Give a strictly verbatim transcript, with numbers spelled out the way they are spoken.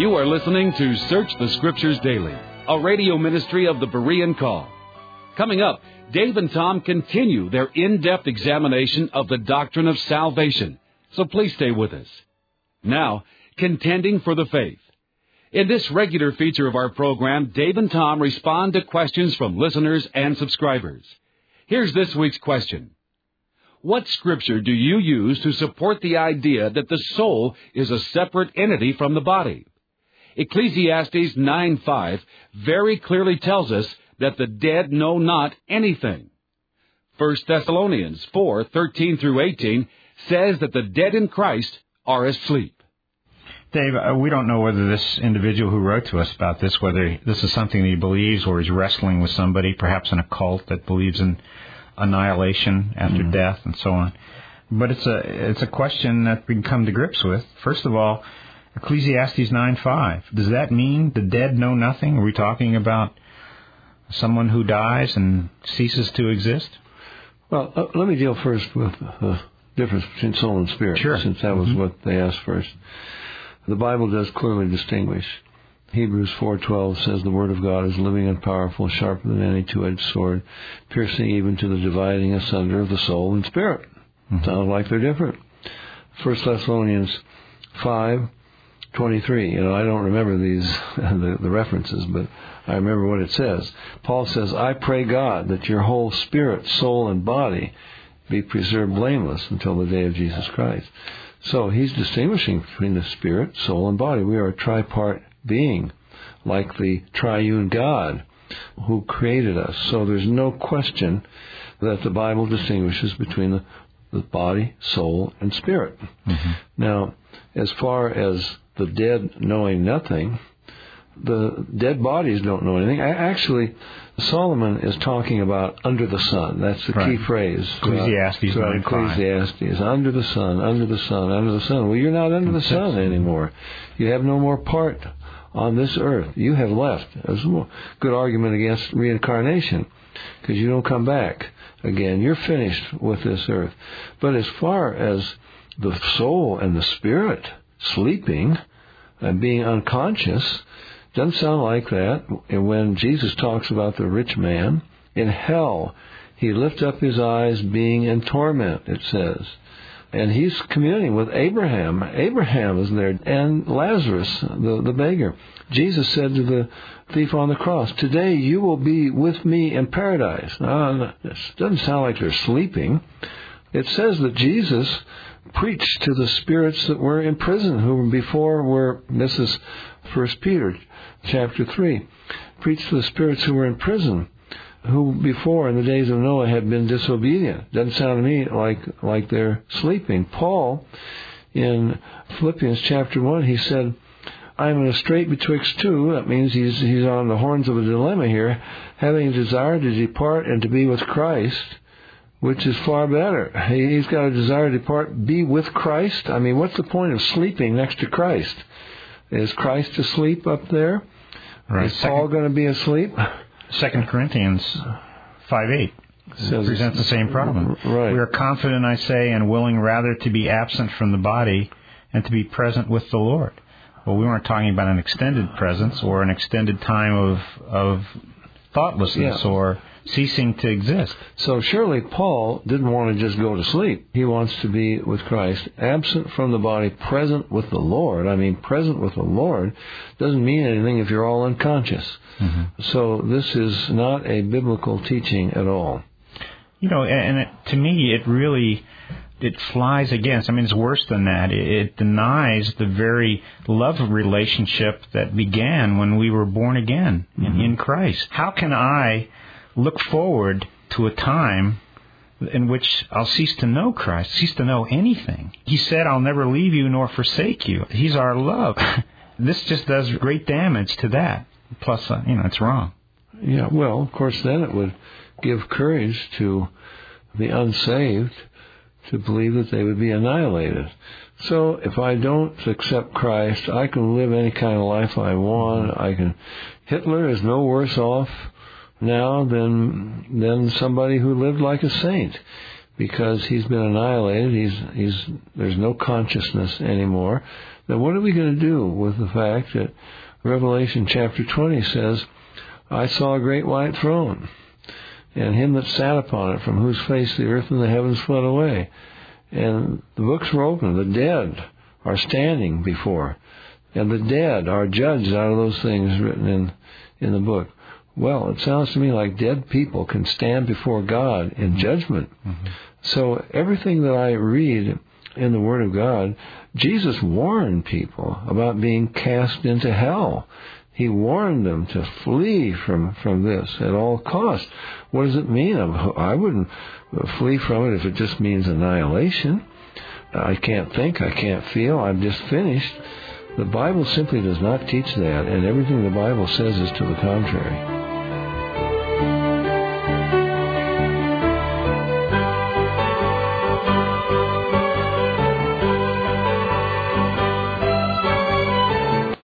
You are listening to Search the Scriptures Daily, a radio ministry of the Berean Call. Coming up, Dave and Tom continue their in-depth examination of the doctrine of salvation. So please stay with us. Now, contending for the faith. In this regular feature of our program, Dave and Tom respond to questions from listeners and subscribers. Here's this week's question. What scripture do you use to support the idea that the soul is a separate entity from the body? Ecclesiastes nine five very clearly tells us that the dead know not anything. First Thessalonians four thirteen through eighteen says that the dead in Christ are asleep. Dave, uh, we don't know whether this individual who wrote to us about this, whether this is something that he believes or he's wrestling with somebody, perhaps in a cult that believes in annihilation after mm-hmm. death and so on. But it's a it's a question that we can come to grips with. First of all, Ecclesiastes nine five. Does that mean the dead know nothing? Are we talking about someone who dies and ceases to exist? Well, uh, let me deal first with the difference between soul and spirit, sure. since that was mm-hmm. what they asked first. The Bible does clearly distinguish. Hebrews four twelve says the Word of God is living and powerful, sharper than any two-edged sword, piercing even to the dividing asunder of the soul and spirit. Mm-hmm. Sounds like they're different. First Thessalonians five twenty-three. You know, I don't remember these the, the references, but I remember what it says. Paul says, I pray God that your whole spirit, soul, and body be preserved blameless until the day of Jesus Christ. So he's distinguishing between the spirit, soul, and body. We are a tripart being, like the triune God who created us. So there's no question that the Bible distinguishes between the, the body, soul, and spirit. Mm-hmm. Now, as far as the dead knowing nothing, the dead bodies don't know anything. Actually, Solomon is talking about under the sun. That's the right. key phrase. Ecclesiastes uh, Ecclesiastes. Under the sun, under the sun, under the sun. Well, you're not under the sun anymore. You have no more part on this earth. You have left. There's a good argument against reincarnation, because you don't come back again. You're finished with this earth. But as far as the soul and the spirit sleeping and being unconscious, doesn't sound like that. And when Jesus talks about the rich man, in hell, he lifted up his eyes being in torment, it says. And he's communing with Abraham. Abraham is there, and Lazarus, the, the beggar. Jesus said to the thief on the cross, today you will be with me in paradise. Now, this doesn't sound like they're sleeping. It says that Jesus preached to the spirits that were in prison, who before were, this is First Peter chapter three, preached to the spirits who were in prison, who before in the days of Noah had been disobedient. Doesn't sound to me like like they're sleeping. Paul, in Philippians chapter one, he said, I'm in a strait betwixt two. That means he's he's on the horns of a dilemma here, having a desire to depart and to be with Christ, which is far better. He, he's got a desire to depart, be with Christ. I mean, what's the point of sleeping next to Christ? Is Christ asleep up there? Right. Is Paul going to be asleep? Second Corinthians five eight presents the same problem. Right. We are confident, I say, and willing rather to be absent from the body and to be present with the Lord. Well, we weren't talking about an extended presence or an extended time of of thoughtlessness yeah. or ceasing to exist. So surely Paul didn't want to just go to sleep. He wants to be with Christ, absent from the body, present with the Lord. I mean, present with the Lord doesn't mean anything if you're all unconscious. Mm-hmm. So this is not a biblical teaching at all. You know, and it, to me, it really, it flies against, I mean, it's worse than that. It, it denies the very love relationship that began when we were born again mm-hmm. in, in Christ. How can I look forward to a time in which I'll cease to know Christ, cease to know anything? He said, I'll never leave you nor forsake you. He's our love. This just does great damage to that. Plus, uh, you know, it's wrong. Yeah, well, of course, then it would give courage to the unsaved to believe that they would be annihilated. So if I don't accept Christ, I can live any kind of life I want. I can. Hitler is no worse off now than than somebody who lived like a saint. because he's been annihilated. He's he's there's no consciousness anymore. Then what are we going to do with the fact that Revelation chapter twenty says, I saw a great white throne, and him that sat upon it, from whose face the earth and the heavens fled away. And the books were opened. The dead are standing before, and the dead are judged out of those things written in, in the book. Well, it sounds to me like dead people can stand before God in judgment. Mm-hmm. So everything that I read in the Word of God, Jesus warned people about being cast into hell. He warned them to flee from, from this at all costs. What does it mean? I wouldn't flee from it if it just means annihilation. I can't think, I can't feel, I'm just finished. The Bible simply does not teach that, and everything the Bible says is to the contrary.